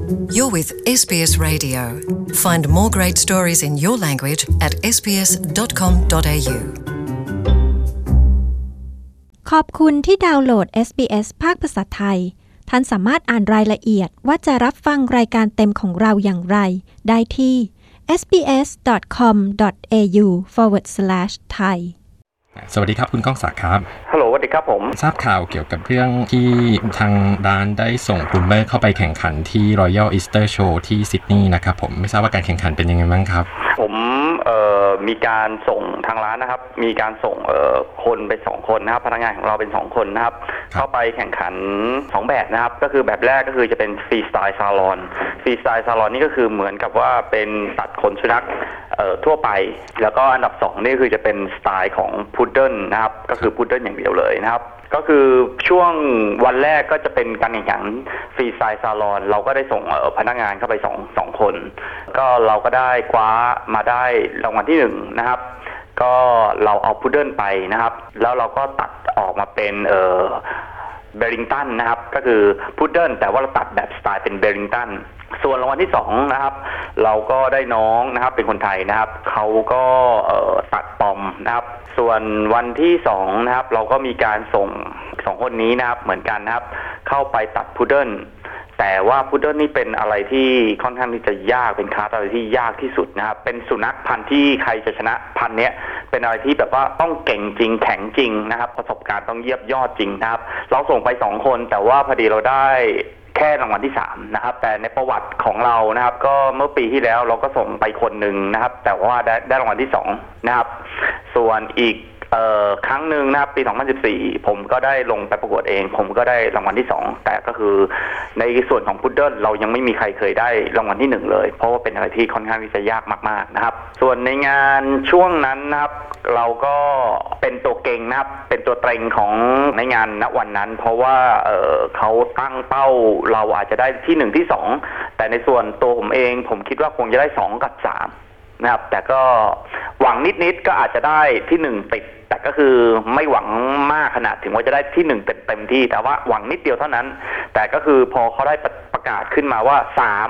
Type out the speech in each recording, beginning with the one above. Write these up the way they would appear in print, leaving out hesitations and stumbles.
You're with SBS Radio. Find more great stories in your language at sbs.com.au. ขอบคุณที่ดาวน์โหลด SBS ภาคภาษาไทยท่านสามารถอ่านรายละเอียดว่าจะรับฟังรายการเต็มของเราอย่างไรได้ที่ sbs.com.au/thai สวัสดีครับคุณก้องศักดิ์ครับฮัลโหลสวัสดีครับผมทราบข่าวเกี่ยวกับเรื่องที่ทางร้านได้ส่งกลุ่มเมอร์เข้าไปแข่งขันที่ Royal Easter Show ที่ซิดนีย์นะครับผมไม่ทราบว่าการแข่งขันเป็นยังไงบ้างครับผมมีการส่งทางร้านนะครับมีการส่งคนไป2คนนะครับพนักงานของเราเป็น2คนนะครับเข้าไปแข่งขัน2แบบนะครับก็คือแบบแรกก็คือจะเป็นฟรีสไตล์ซาลอนนี่ก็คือเหมือนกับว่าเป็นตัดขนสุนัขทั่วไปแล้วก็อันดับ2นี่คือจะเป็นสไตล์ของพุดเดิ้ลนะครับก็คือพุดเดิ้ลอย่างเดียวเลยนะครับก็คือช่วงวันแรกก็จะเป็นการแข่งขันฟรีสไตล์ซาลอนเราก็ได้ส่งพนักงานเข้าไป2คนก็เราก็ได้คว้ามาได้รางวัลที่1นะครับก็เราเอาพุดเดิ้ลไปนะครับแล้วเราก็ตัดออกมาเป็นเบริงตันนะครับก็คือพุดเดิ้ลแต่ว่าเราตัดแบบสไตล์เป็นเบริงตันส่วนรางวัลที่2นะครับเราก็ได้น้องนะครับเป็นคนไทยนะครับเขาก็ตัดปอมนะครับส่วนวันที่2นะครับเราก็มีการส่ง2คนนี้นะครับเหมือนกันนะครับเข้าไปตัดพุดเดิ้ลแต่ว่าพุดเดิ้ลนี่เป็นอะไรที่ค่อนข้างที่จะยากเป็นคลาสอะไรที่ยากที่สุดนะครับเป็นสุนัขพันธุ์ที่ใครจะชนะพันธุ์นี้เป็นอะไรที่แบบว่าต้องเก่งจริงแข็งจริงนะครับประสบการณ์ต้องเยี่ยมยอดจริงนะครับเราส่งไป2คนแต่ว่าพอดีเราได้แค่รางวัลที่3นะครับแต่ในประวัติของเรานะครับก็เมื่อปีที่แล้วเราก็ส่งไปคนหนึ่งนะครับแต่ว่าได้รางวัลที่2นะครับส่วนอีกครั้งหนึ่งนะครับปี2014ผมก็ได้ลงไปประกวดเองผมก็ได้รางวัลที่2แต่ก็คือในส่วนของพุดเดิ้ลเรายังไม่มีใครเคยได้รางวัลที่1เลยเพราะว่าเป็นอะไรที่ค่อนข้างที่จะยากมากๆนะครับส่วนในงานช่วงนั้นนะครับเราก็เป็นตัวเก่งนะครับเป็นตัวเต็งของในงานณวันนั้นเพราะว่าเขาตั้งเป้าเราอาจจะได้ที่1ที่2แต่ในส่วนตัวผมเองผมคิดว่าคงจะได้2กับ3นะครับแต่ก็หวังนิดๆก็อาจจะได้ที่1ติดแต่ก็คือไม่หวังมากขนาดถึงว่าจะได้ที่1เต็มที่แต่ว่าหวังนิดเดียวเท่านั้นแต่ก็คือพอเขาได้ประกาศขึ้นมาว่า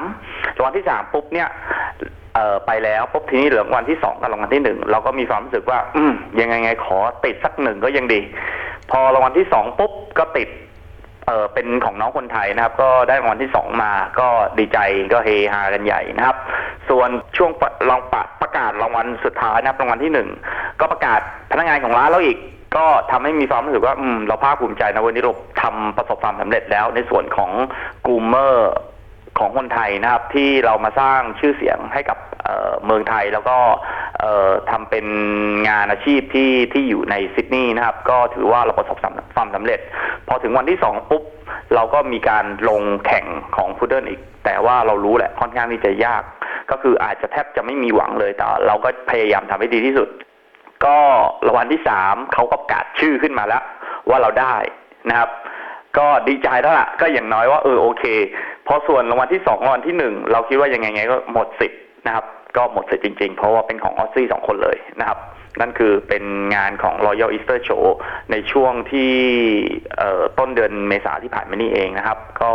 3รางวัลที่3ปุ๊บเนี่ยไปแล้วปุ๊บทีนี้เหลือรางวัลที่2กับรางวัลที่1เราก็มีความรู้สึกว่ายังไงขอติดสัก1ก็ยังดีพอรางวัลที่2ปุ๊บก็ติดเป็นของน้องคนไทยนะครับก็ได้รางวัลที่2มาก็ดีใจก็เฮฮากันใหญ่นะครับส่วนช่วงประกาศรางวัลสุดท้ายนะครับรางวัลที่1ก็ประกาศพนักงานของร้านเราอีกก็ทำให้มีความรู้สึกว่าเราภาคภูมิใจนะวันนี้เราทำประสบความสำเร็จแล้วในส่วนของกรูมเมอร์ของคนไทยนะครับที่เรามาสร้างชื่อเสียงให้กับเมืองไทยแล้วก็ทำเป็นงานอาชีพที่อยู่ในซิดนีย์นะครับก็ถือว่าเราประสบความสำเร็จพอถึงวันที่2ปุ๊บเราก็มีการลงแข่งของพุดเดิ้ลอีกแต่ว่าเรารู้แหละค่อนข้างที่จะยากก็คืออาจจะแทบจะไม่มีหวังเลยแต่เราก็พยายามทำให้ดีที่สุดก็รางวัลที่3เขาก็ประกาศชื่อขึ้นมาแล้วว่าเราได้นะครับก็ดีใจแล้วล่ะก็อย่างน้อยว่าโอเคพอส่วนรางวัลที่2รางวัลที่1เราคิดว่ายังไงก็หมดสิทธิ์นะครับก็หมดสิทธิ์จริงๆเพราะว่าเป็นของออสซี่2คนเลยนะครับนั่นคือเป็นงานของ Royal Easter Show ในช่วงที่ต้นเดือนเมษาที่ผ่านมานี่เองนะครับก็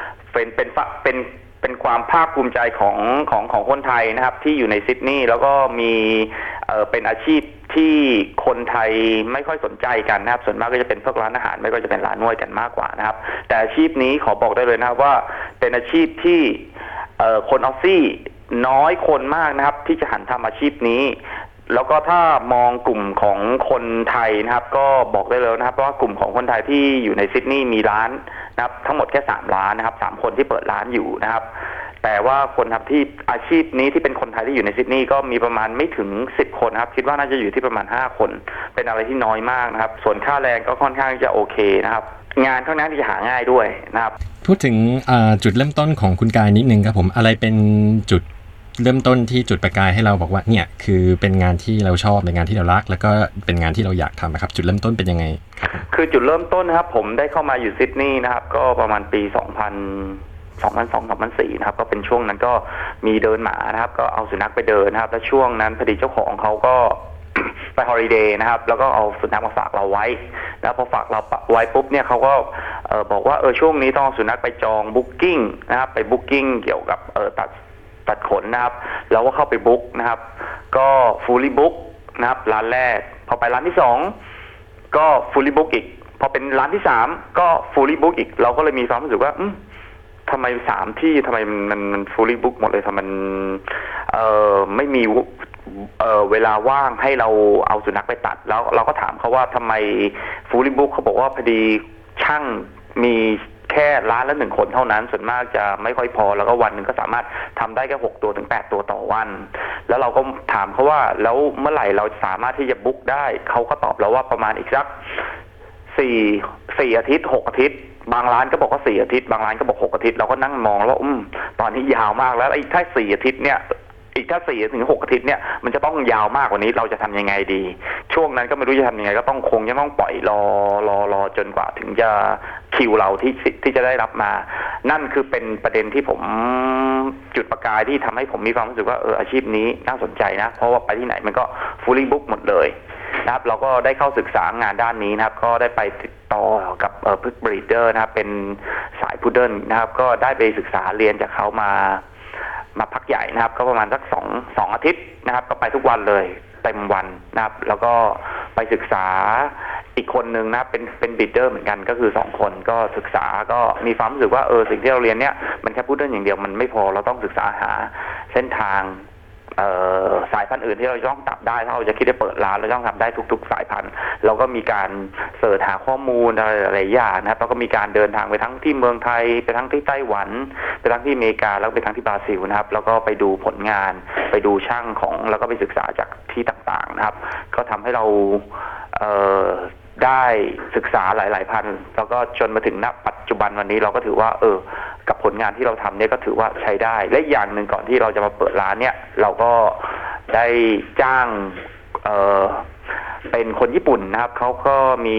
เป็นความภาคภูมิใจของคนไทยนะครับที่อยู่ในซิดนีย์แล้วก็มีเป็นอาชีพที่คนไทยไม่ค่อยสนใจกันนะครับส่วนมากก็จะเป็นพวกร้านอาหารไม่ก็จะเป็นร้านนวดกันมากกว่านะครับแต่อาชีพนี้ขอบอกได้เลยนะครับว่าเป็นอาชีพที่คนออสซี่น้อยคนมากนะครับที่จะหันทำอาชีพนี้แล้วก็ถ้ามองกลุ่มของคนไทยนะครับก็บอกได้เลยนะครับว่ากลุ่มของคนไทยที่อยู่ในซิดนีย์มีร้านนะครับทั้งหมดแค่3ร้านนะครับ3คนที่เปิดร้านอยู่นะครับแต่ว่าคนทำที่อาชีพนี้ที่เป็นคนไทยที่อยู่ในซิดนีย์ก็มีประมาณไม่ถึง10คนครับคิดว่าน่าจะอยู่ที่ประมาณ5คนเป็นอะไรที่น้อยมากนะครับส่วนค่าแรงก็ค่อนข้างจะโอเคนะครับงานค่อนข้างที่จะหาง่ายด้วยนะครับพูดถึงจุดเริ่มต้นของคุณกายนิดนึงครับผมอะไรเป็นจุดเริ่มต้นที่จุดประกายให้เราบอกว่าเนี่ยคือเป็นงานที่เราชอบเป็นงานที่เรารักแล้วก็เป็นงานที่เราอยากทำนะครับจุดเริ่มต้นเป็นยังไงคือจุดเริ่มต้นนะครับผมได้เข้ามาอยู่ซิดนีย์นะครับก็ประมาณปี2002-2004นะครับก็เป็นช่วงนั้นก็มีเดินหมานะครับก็เอาสุนัขไปเดินนะครับแล้วช่วงนั้นพอดีเจ้าของเขาก็ไปฮอลิเดย์นะครับแล้วก็เอาสุนัขมาฝากเราไว้แล้วพอฝากเราไว้ปุ๊บเนี่ยเขาก็บอกว่าช่วงนี้ต้องเอาสุนัขไปจองบุ๊กกิ้งนะครับไปบุ๊กกิ้งเกี่ยวกับตัดขนนะครับแล้วก็เข้าไปบุ๊กนะครับก็ฟูลลี่บุ๊กนะครับร้านแรกพอไปร้านที่2ก็ฟูลลี่บุ๊กอีกพอเป็นร้านที่3ก็ฟูลลี่บุ๊กอีกเราก็เลยมีความรู้สึกว่าทำไม3ที่ทำไมมันฟูลลี่บุ๊กหมดเลยทำไมมันไม่มีเวลาว่างให้เราเอาสุนัขไปตัดแล้วเราก็ถามเขาว่าทำไมฟูลลี่บุ๊กเขาบอกว่าพอดีช่างมีแค่ร้านละ1คนเท่านั้นส่วนมากจะไม่ค่อยพอแล้วก็วันหนึ่งก็สามารถทำได้แค่6ตัวถึง8ตัวต่อวันแล้วเราก็ถามเขาว่าแล้วเมื่อไหร่เราสามารถที่จะบุ๊กได้เขาก็ตอบเราว่าประมาณอีกสัก4 อาทิตย์6 อาทิตย์บางร้านก็บอกว่า4 อาทิตย์บางร้านก็บอก6 อาทิตย์เราก็นั่งมองแล้วตอนนี้ยาวมากแล้วไอ้ถ้า4 อาทิตย์เนี่ยอีกถ้า4 ถึง 6 อาทิตย์เนี่ยมันจะต้องยาวมากกว่านี้เราจะทำยังไงดีช่วงนั้นก็ไม่รู้จะทำยังไงก็ต้องคงจะต้องปล่อยรอจนกว่าถึงจะคิวเราที่จะได้รับมานั่นคือเป็นประเด็นที่ผมจุดประกายที่ทำให้ผมมีความรู้สึกว่าอาชีพนี้น่าสนใจนะเพราะว่าไปที่ไหนมันก็ fully book หมดเลยนะครับเราก็ได้เข้าศึกษางานด้านนี้นะครับก็ได้ไปติดต่อกับพึกบรีดเดอร์นะครับเป็นสายพุดเดิ้ลนะครับก็ได้ไปศึกษาเรียนจากเขามาพักใหญ่นะครับก็ประมาณสัก2 อาทิตย์นะครับก็ไปทุกวันเลยเต็มวันนะครับแล้วก็ไปศึกษาอีกคนนึงนะเป็นบรีดเดอร์เหมือนกันก็คือ2 คนก็ศึกษาก็มีความรู้สึกว่าสิ่งที่เราเรียนเนี่ยมันแค่พุดเดิ้ลอย่างเดียวมันไม่พอเราต้องศึกษาหาเส้นทางสายพันธุ์อื่นที่เราต้องจับได้ถ้าเราจะคิดจะเปิดร้านเราต้องทำได้ทุกๆสายพันธุ์เราก็มีการเสิร์ชหาข้อมูลอะไรอย่างนะครับแล้วก็มีการเดินทางไปทั้งที่เมืองไทยไปทั้งที่ไต้หวันไปทั้งที่อเมริกาแล้วไปทั้งที่บราซิลนะครับแล้วก็ไปดูผลงานไปดูช่างของแล้วก็ไปศึกษาจากที่ต่างๆนะครับก็ทำให้เราได้ศึกษาหลายๆพันแล้วก็จนมาถึงณปัจจุบันวันนี้เราก็ถือว่ากับผลงานที่เราทำเนี่ยก็ถือว่าใช้ได้และอย่างหนึ่งก่อนที่เราจะมาเปิดร้านเนี่ยเราก็ได้จ้างเป็นคนญี่ปุ่นนะครับเขาก็มี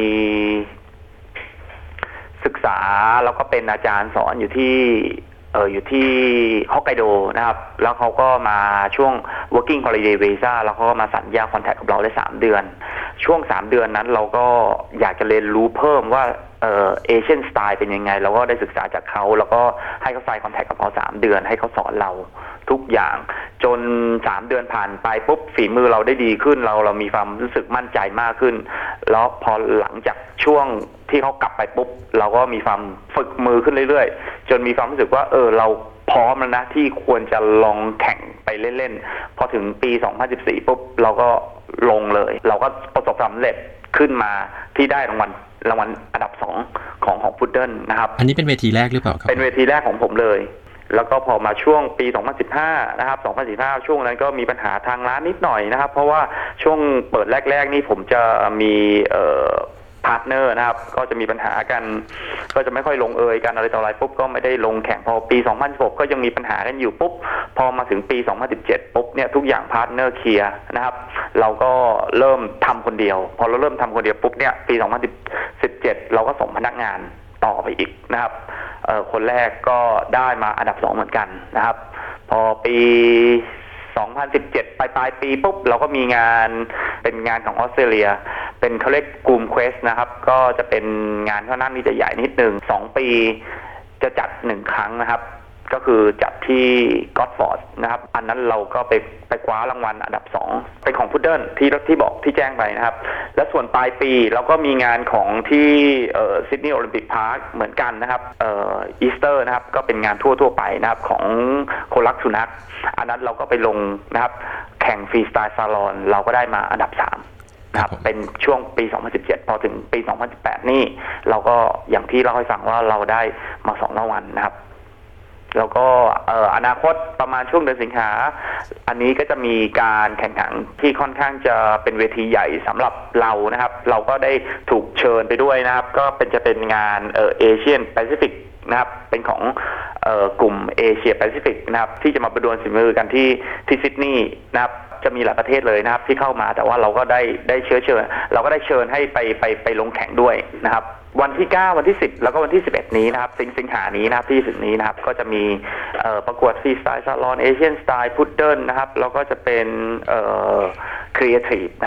ศึกษาแล้วก็เป็นอาจารย์สอนอยู่ที่ฮอกไกโดนะครับแล้วเขาก็มาช่วง working holiday visa แล้วเขาก็มาสัญญาคอนแทคกับเราได้3 เดือนช่วง3 เดือนนั้นเราก็อยากจะเรียนรู้เพิ่มว่าเอเชียนสไตล์เป็นยังไงเราก็ได้ศึกษาจากเขาแล้วก็ให้เขาไซน์คอนแทคกับเรา3 เดือนให้เขาสอนเราทุกอย่างจน3 เดือนผ่านไปปุ๊บฝีมือเราได้ดีขึ้นเรามีความรู้สึกมั่นใจมากขึ้นแล้วพอหลังจากช่วงที่เขากลับไปปุ๊บเราก็มีความฝึกมือขึ้นเรื่อยๆจนมีความรู้สึกว่าเราพร้อมแล้วนะที่ควรจะลองแข่งไปเล่นๆพอถึงปี2014ปุ๊บเราก็ลงเลยเราก็ประสบความสำเร็จขึ้นมาที่ได้รางวัลอันดับ2ของพุดเดิ้ลนะครับอันนี้เป็นเวทีแรกหรือเปล่าครับเป็นเวทีแรกของผมเลยแล้วก็พอมาช่วงปี2015นะครับ2015ช่วงนั้นก็มีปัญหาทางร้านนิดหน่อยนะครับเพราะว่าช่วงเปิดแรกๆนี่ผมจะมีพาร์ทเนอร์นะครับก็จะมีปัญหากันก็จะไม่ค่อยลงเอยกันอะไรต่ออะไรปุ๊บก็ไม่ได้ลงแข่งพอปี2016ก็ยังมีปัญหากันอยู่ปุ๊บพอมาถึงปี2017ปุ๊บเนี่ยทุกอย่างพาร์ทเนอร์เคลียร์นะครับเราก็เริ่มทำคนเดียวพอเราเริ่มทำคนเดียวปุ๊บเนี่ยปี2017เราก็ส่งพนักงานต่อไปอีกนะครับคนแรกก็ได้มาอันดับ2เหมือนกันนะครับพอปี2017ปลายปีปุ๊บเราก็มีงานเป็นงานของออสเตรเลียเป็นเขาเรียกกลุ่มเควสนะครับก็จะเป็นงานค่อนข้างที่จะใหญ่นิดนึง2 ปีจะจัด1 ครั้งนะครับก็คือจัดที่ก็อดฟอร์ดนะครับอันนั้นเราก็ไปคว้ารางวัลอันดับ2เป็นของพุดเดิ้ลที่บอกที่แจ้งไปนะครับและส่วนปลายปีเราก็มีงานของที่ซิดนีย์โอลิมปิกพาร์คเหมือนกันนะครับอีสเตอร์นะครับก็เป็นงานทั่วไปนะครับของคนรักสุนัขอันนั้นเราก็ไปลงนะครับแข่งฟรีสไตล์ซาลอนเราก็ได้มาอันดับ3นะครับเป็นช่วงปี2017พอถึงปี2018นี่เราก็อย่างที่เราให้ฟังว่าเราได้มา2 รางวัลนะครับแล้วก็อนาคตประมาณช่วงเดือนสิงหาอันนี้ก็จะมีการแข่งขันที่ค่อนข้างจะเป็นเวทีใหญ่สำหรับเรานะครับเราก็ได้ถูกเชิญไปด้วยนะครับก็จะเป็นงานเอเชียนแปซิฟิกนะครับเป็นของกลุ่มเอเชียแปซิฟิกนะครับที่จะมาประดวลฝีมือกันที่ซิดนีย์นะครับจะมีหลายประเทศเลยนะครับที่เข้ามาแต่ว่าเราก็ได้เชิญเราก็ได้เชิญให้ไปลงแข่งด้วยนะครับวันที่9วันที่10แล้วก็วันที่11นี้นะครับสิงหานี้นะครับที่ถึงนี้นะครับก็จะมีประกวดฟรีสไตล์ซาลอนเอเชียนสไตล์พุดเดิ้ลนะครับแล้วก็จะเป็นครีเอทีฟนะครับ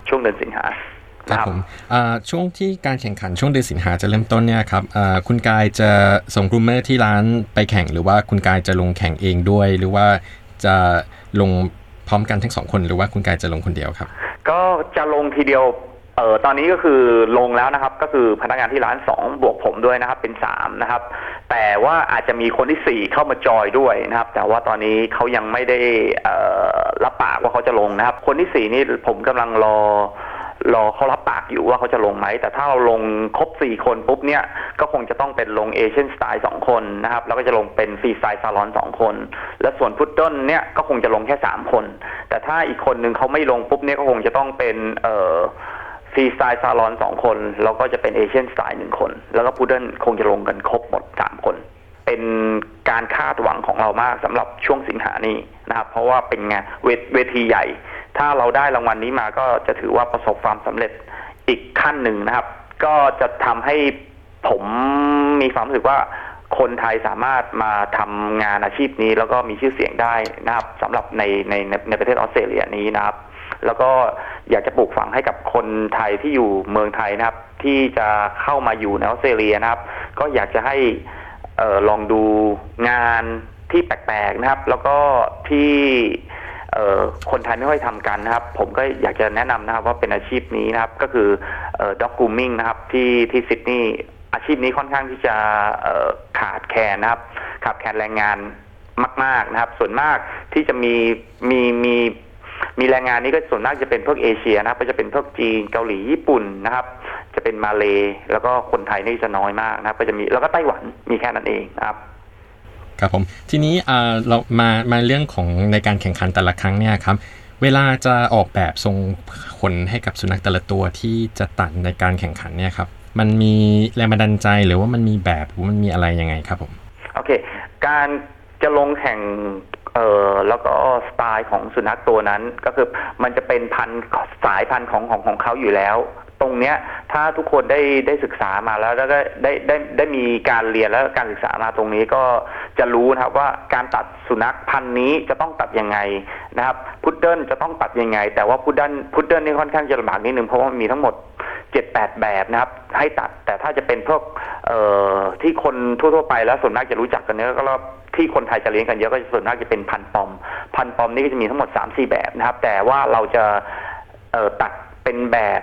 ช่วงเดือนสิงหาครับผมช่วงที่การแข่งขันช่วงเดือนสิงหาจะเริ่มต้นเนี่ยครับคุณกายจะส่งกรูมเมอร์ที่ร้านไปแข่งหรือว่าคุณกายจะลงแข่งเองด้วยหรือว่าจะลงพร้อมกันทั้ง2คนหรือว่าคุณกายจะลงคนเดียวครับก็จะลงทีเดียวตอนนี้ก็คือลงแล้วนะครับก็คือพนักงานที่ร้าน2บวกผมด้วยนะครับเป็น3นะครับแต่ว่าอาจจะมีคนที่4เข้ามาจอยด้วยนะครับแต่ว่าตอนนี้เขายังไม่ได้รับปากว่าเขาจะลงนะครับคนที่4นี่ผมกำลังรอเขารับปากอยู่ว่าเขาจะลงไหมแต่ถ้าเราลงครบ4คนปุ๊บเนี่ยก็คงจะต้องเป็นลงเอเชียนสไตล์2คนนะครับแล้วก็จะลงเป็นฟรีสไตล์ซาลอน2คนและส่วนพุดเดิ้ลเนี่ยก็คงจะลงแค่3คนแต่ถ้าอีกคนนึงเขาไม่ลงปุ๊บเนี่ยก็คงจะต้องเป็นฟรีสไตล์ซาลอน2คนแล้วก็จะเป็นเอเชียนสไตล์1คนแล้วก็พุดเดิ้ลคงจะลงกันครบหมด3คนเป็นการคาดหวังของเรามากสำหรับช่วงสิงหานี้นะครับเพราะว่าเป็นงานเวทีใหญ่ถ้าเราได้รางวัลนี้มาก็จะถือว่าประสบความสำเร็จอีกขั้นหนึ่งนะครับก็จะทำให้ผมมีความรู้สึกว่าคนไทยสามารถมาทำงานอาชีพนี้แล้วก็มีชื่อเสียงได้นะครับสำหรับในประเทศออสเตรเลียนี้นะครับแล้วก็อยากจะปลูกฝังให้กับคนไทยที่อยู่เมืองไทยนะครับที่จะเข้ามาอยู่ในออสเตรเลียนะครับก็อยากจะให้ลองดูงานที่แปลกๆนะครับแล้วก็ที่คนไทยไม่ค่อยทำกันนะครับผมก็อยากจะแนะนำนะครับว่าเป็นอาชีพนี้นะครับก็คือด็อกกรูมมิ่งนะครับที่ซิดนีย์อาชีพนี้ค่อนข้างที่จะขาดแคลนนะครับขาดแคลนแรงงานมากๆนะครับส่วนมากที่จะมีแรงงานนี้ก็ส่วนมากจะเป็นพวกเอเชียนะครับก็จะเป็นพวกจีนเกาหลีญี่ปุ่นนะครับจะเป็นมาเลแล้วก็คนไทยนี่จะน้อยมากนะครับก็จะมีแล้วก็ไต้หวันมีแค่นั้นเองนะครับครับผมทีนี้เรามาเรื่องของในการแข่งขันแต่ละครั้งเนี่ยครับเวลาจะออกแบบทรงขนให้กับสุนัขแต่ละตัวที่จะตัดในการแข่งขันเนี่ยครับมันมีแรงบันดาลใจหรือว่ามันมีแบบหรือมันมีอะไรยังไงครับผมโอเคการจะลงแข่งแล้วก็สไตล์ของสุนัขตัวนั้นก็คือมันจะเป็นสายพันธุ์ของเขาอยู่แล้วตรงเนี้ยถ้าทุกคนได้ศึกษามาแล้วก็ได้มีการเรียนแล้วการศึกษามาตรงนี้ก็จะรู้นะครับว่าการตัดสุนัขพันธุ์นี้จะต้องตัดยังไงนะครับพุดเดิ้ลจะต้องตัดยังไงแต่ว่าพุดเดิ้ลนี่ค่อนข้างจะลำบากนิดนึงเพราะว่ามีทั้งหมด 7-8 แบบนะครับให้ตัดแต่ถ้าจะเป็นพวกที่คนทั่วๆไปแล้วส่วนมากจะรู้จักกันเนี่ยก็ที่คนไทยจะเลี้ยงกันเยอะก็ส่วนมากจะเป็นพันปอมนี่ก็จะมีทั้งหมด 3-4 แบบนะครับแต่ว่าเราจะตัดเป็น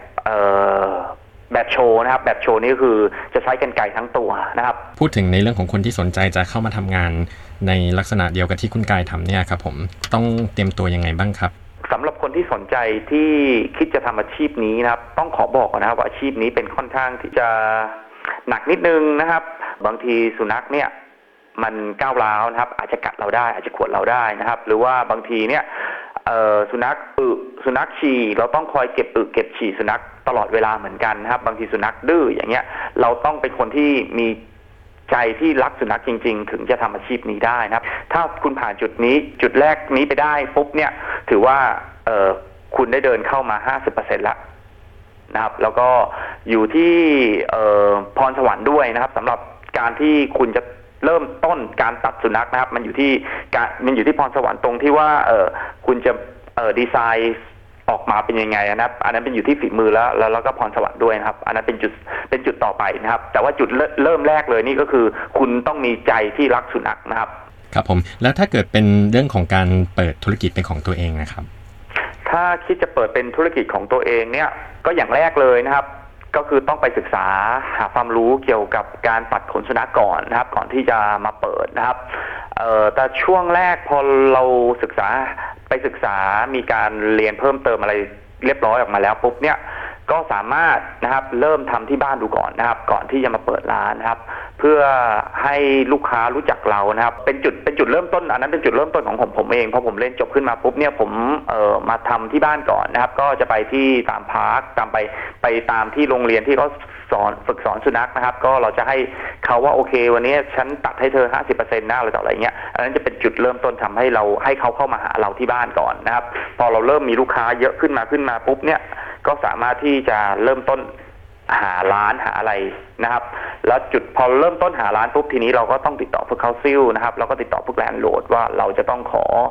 แบบโชว์นะครับแบบโชว์นี่ก็คือจะใช้กรรไกรทั้งตัวนะครับพูดถึงในเรื่องของคนที่สนใจจะเข้ามาทำงานในลักษณะเดียวกับที่คุณกายทำเนี่ยครับผมต้องเตรียมตัวยังไงบ้างครับสำหรับคนที่สนใจที่คิดจะทำอาชีพนี้นะครับต้องขอบอกนะครับว่าอาชีพนี้เป็นค่อนข้างที่จะหนักนิดนึงนะครับบางทีสุนัขเนี่ยมันก้าวร้าวนะครับอาจจะกัดเราได้อาจจะข่วนเราได้นะครับหรือว่าบางทีเนี่ยสุนัขฉี่เราต้องคอยเก็บฉี่สุนัขตลอดเวลาเหมือนกันนะครับบางทีสุนัขดื้ออย่างเงี้ยเราต้องเป็นคนที่มีใจที่รักสุนัขจริงๆถึงจะทำอาชีพนี้ได้นะครับถ้าคุณผ่านจุดแรกนี้ไปได้ปุ๊บเนี่ยถือว่าคุณได้เดินเข้ามา 50% แล้วนะครับแล้วก็อยู่ที่พรสวรรค์ด้วยนะครับสำหรับการที่คุณจะเริ่มต้นการตัดสุนัขนะครับมันอยู่ที่พรสวรรค์ตรงที่ว่าคุณจะดีไซน์ออกมาเป็นยังไงนะครับอันนั้นเป็นอยู่ที่ฝีมือแล้วก็พรสวรรค์ด้วยนะครับอันนั้นเป็นจุดต่อไปนะครับแต่ว่าจุดเริ่มแรกเลยนี่ก็คือคุณต้องมีใจที่รักสุนัขนะครับครับผมแล้วถ้าเกิดเป็นเรื่องของการเปิดธุรกิจเป็นของตัวเองนะครับถ้าคิดจะเปิดเป็นธุรกิจของตัวเองเนี่ยก็อย่างแรกเลยนะครับก็คือต้องไปศึกษาหาความรู้เกี่ยวกับการตัดขนสุนัขก่อนนะครับก่อนที่จะมาเปิดนะครับแต่ช่วงแรกพอเราศึกษามีการเรียนเพิ่มเติมอะไรเรียบร้อยออกมาแล้วปุ๊บเนี่ยก็สามารถนะครับเริ่มทำที่บ้านดูก่อนนะครับก่อนที่จะมาเปิดร้านนะครับเพื่อให้ลูกค้ารู้จักเรานะครับเป็นจุดเริ่มต้นอันนั้นเป็นจุดเริ่มต้นของผมเองพอผมเรียนจบขึ้นมาปุ๊บเนี่ยผมมาทำที่บ้านก่อนนะครับก็จะไปที่ตามพาร์คไปตามที่โรงเรียนที่เขาฝึกสอนสุนัขนะครับก็เราจะให้เขาว่าโอเควันนี้ฉันตัดให้เธอ 50% นะอะไรต่ออะไรเงี้ยอันนั้นจะเป็นจุดเริ่มต้นทำให้เขาเข้ามาหาเราที่บ้านก่อนนะครับพอเราเริ่มมีลูกค้าเยอะขึ้นมาปุ๊บเนี่ยก็สามารถที่จะเริ่มต้นหาร้านหาอะไรนะครับแล้วพอเริ่มต้นหาร้านปุ๊บทีนี้เราก็ต้องติดต่อพวกเขาซิลนะครับเราก็ติดต่อพวกแลนด์โหลดว่าเราจะต้องขอ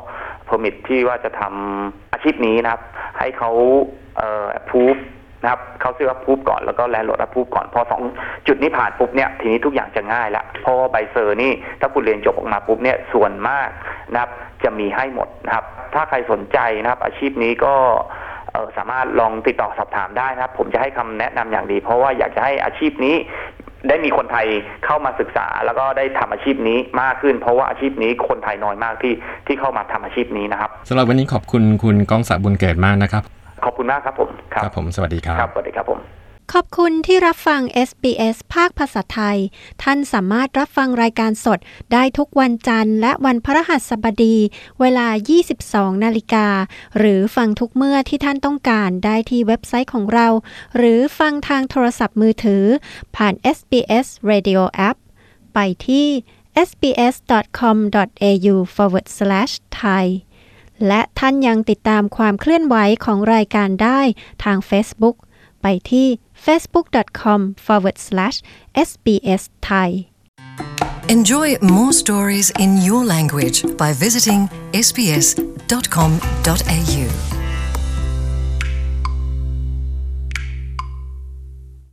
permit ที่ว่าจะทำอาชีพนี้นะครับให้เขาapprove นะครับเขาซื้อ approve ก่อนแล้วก็ landlord approve ก่อนพอ2จุดนี้ผ่านปุ๊บเนี่ยทีนี้ทุกอย่างจะง่ายละเพราะว่าใบเซอร์นี่ถ้าคุณเรียนจบออกมาปุ๊บเนี่ยส่วนมากนะครับจะมีให้หมดนะครับถ้าใครสนใจนะครับอาชีพนี้ก็สามารถลองติดต่อสอบถามได้นะครับผมจะให้คำแนะนำอย่างดีเพราะว่าอยากจะให้อาชีพนี้ได้มีคนไทยเข้ามาศึกษาแล้วก็ได้ทำอาชีพนี้มากขึ้นเพราะว่าอาชีพนี้คนไทยน้อยมากที่เข้ามาทำอาชีพนี้นะครับสำหรับวันนี้ขอบคุณคุณก้องศักดิ์บุญเกิดมากนะครับขอบคุณมากครับผมครับผมสวัสดีครับครับสวัสดีครับผมขอบคุณที่รับฟัง SBS ภาคภาษาไทยท่านสามารถรับฟังรายการสดได้ทุกวันจันทร์และวันพฤหัสบดีเวลา 22 นาฬิกาหรือฟังทุกเมื่อที่ท่านต้องการได้ที่เว็บไซต์ของเราหรือฟังทางโทรศัพท์มือถือผ่าน SBS Radio App ไปที่ sbs.com.au/thai และท่านยังติดตามความเคลื่อนไหวของรายการได้ทาง Facebook ไปที่ facebook.com/SBS Thai Enjoy more stories in your language by visiting sbs.com.au